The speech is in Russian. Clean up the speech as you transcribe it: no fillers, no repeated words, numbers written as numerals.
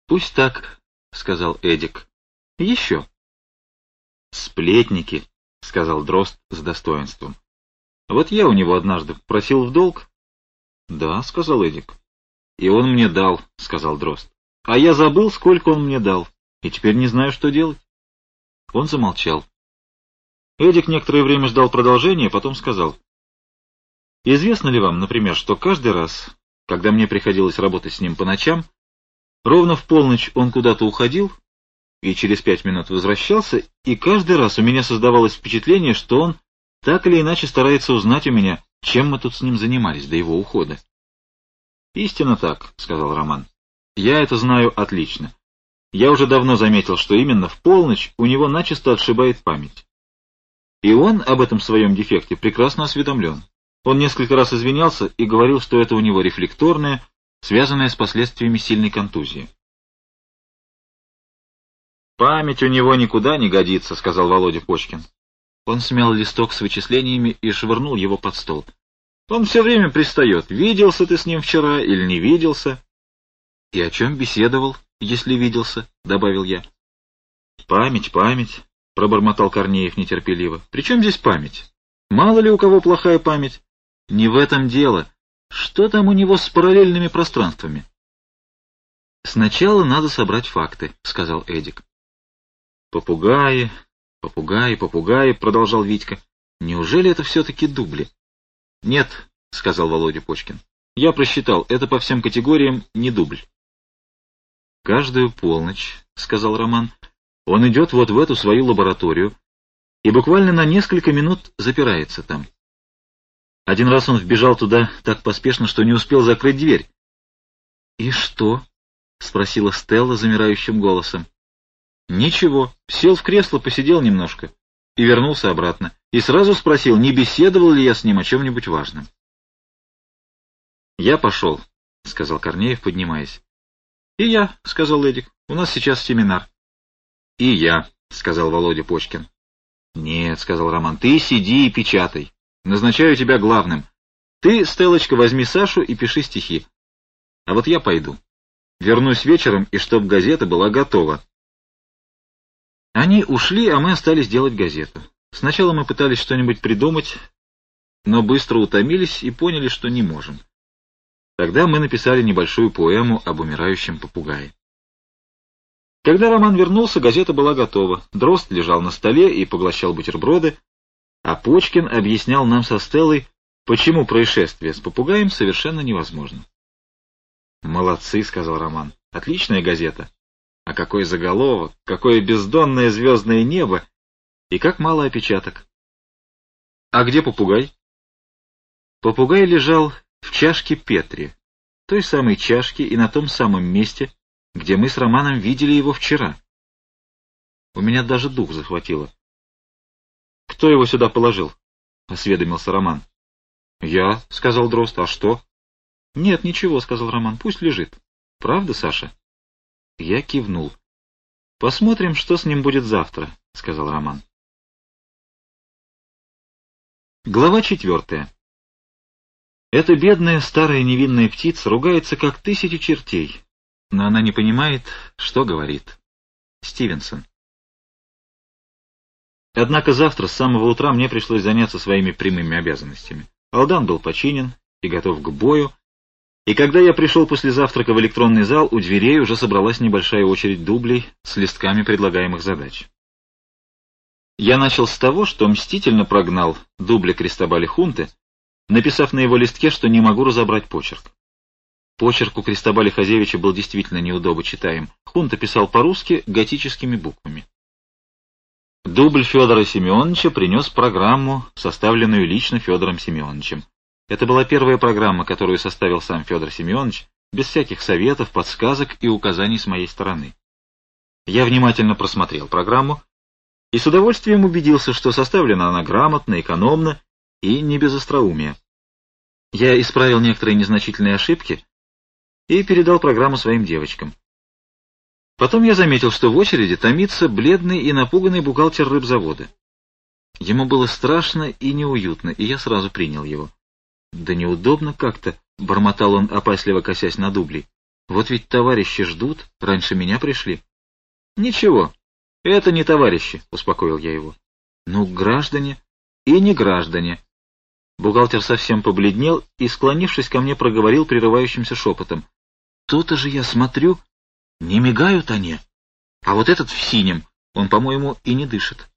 — Пусть так, — сказал Эдик. — Еще. — Сплетники, — сказал Дрозд с достоинством. — Вот я у него однажды просил в долг. — Да, — сказал Эдик. — И он мне дал, — сказал Дрозд. — А я забыл, сколько он мне дал, и теперь не знаю, что делать. Он замолчал. Эдик некоторое время ждал продолжения, потом сказал: — Известно ли вам, например, что каждый раз, когда мне приходилось работать с ним по ночам, ровно в полночь он куда-то уходил и через 5 минут возвращался, и каждый раз у меня создавалось впечатление, что он так или иначе старается узнать у меня, чем мы тут с ним занимались до его ухода. — Истинно так, — сказал Роман. — Я это знаю отлично. Я уже давно заметил, что именно в полночь у него начисто отшибает память. И он об этом своем дефекте прекрасно осведомлен. Он несколько раз извинялся и говорил, что это у него рефлекторное, связанное с последствиями сильной контузии. «Память у него никуда не годится», — сказал Володя Почкин. Он смял листок с вычислениями и швырнул его под стол. «Он все время пристает. Виделся ты с ним вчера или не виделся?» «И о чем беседовал, если виделся?» — добавил я. «Память, память», — пробормотал Корнеев нетерпеливо. «При чем здесь память? Мало ли у кого плохая память? Не в этом дело. Что там у него с параллельными пространствами?» «Сначала надо собрать факты», — сказал Эдик. «Попугаи, попугаи, попугаи», — продолжал Витька. «Неужели это все-таки дубли?» «Нет», — сказал Володя Почкин. «Я просчитал, это по всем категориям не дубль». «Каждую полночь», — сказал Роман, — «он идет вот в эту свою лабораторию и буквально на несколько минут запирается там. Один раз он вбежал туда так поспешно, что не успел закрыть дверь». «И что?» — спросила Стелла замирающим голосом. «Ничего, сел в кресло, посидел немножко и вернулся обратно, и сразу спросил, не беседовал ли я с ним о чем-нибудь важном». «Я пошел», — сказал Корнеев, поднимаясь. «И я», — сказал Эдик, — «у нас сейчас семинар». «И я», — сказал Володя Почкин. «Нет», — сказал Роман, — «ты сиди и печатай. Назначаю тебя главным. Ты, Стеллочка, возьми Сашу и пиши стихи. А вот я пойду. Вернусь вечером, и чтоб газета была готова». Они ушли, а мы остались делать газету. Сначала мы пытались что-нибудь придумать, но быстро утомились и поняли, что не можем. Тогда мы написали небольшую поэму об умирающем попугае. Когда Роман вернулся, газета была готова. Дрозд лежал на столе и поглощал бутерброды, а Почкин объяснял нам со Стеллой, почему происшествие с попугаем совершенно невозможно. «Молодцы», — сказал Роман, — «отличная газета. А какой заголовок, какое бездонное звездное небо, и как мало опечаток». «А где попугай?» Попугай лежал в чашке Петри, той самой чашке и на том самом месте, где мы с Романом видели его вчера. У меня даже дух захватило. — Кто его сюда положил? — осведомился Роман. — Я, — сказал Дрозд. — А что? — Нет, ничего, — сказал Роман, — пусть лежит. — Правда, Саша? Я кивнул. — Посмотрим, что с ним будет завтра, — сказал Роман. Глава 4. Эта бедная старая невинная птица ругается, как 1000 чертей, но она не понимает, что говорит. Стивенсон. Однако завтра с самого утра мне пришлось заняться своими прямыми обязанностями. Алдан был починен и готов к бою, и когда я пришел после завтрака в электронный зал, у дверей уже собралась небольшая очередь дублей с листками предлагаемых задач. Я начал с того, что мстительно прогнал дубля Кристобаля Хунте, написав на его листке, что не могу разобрать почерк. Почерк у Кристобаля Хазевича был действительно неудобно читаем. Хунта писал по-русски готическими буквами. Дубль Федора Семеновича принес программу, составленную лично Федором Семеновичем. Это была первая программа, которую составил сам Федор Семенович, без всяких советов, подсказок и указаний с моей стороны. Я внимательно просмотрел программу и с удовольствием убедился, что составлена она грамотно, экономно и не без остроумия. Я исправил некоторые незначительные ошибки и передал программу своим девочкам. Потом я заметил, что в очереди томится бледный и напуганный бухгалтер рыбзавода. Ему было страшно и неуютно, и я сразу принял его. «Да неудобно как-то», — бормотал он, опасливо косясь на дублей. Вот ведь товарищи ждут, раньше меня пришли. Ничего, это не товарищи, успокоил я его. Ну, граждане и не граждане. Бухгалтер совсем побледнел и, склонившись ко мне, проговорил прерывающимся шепотом. То-то же я смотрю, не мигают они. А вот этот в синем, он, по-моему, и не дышит.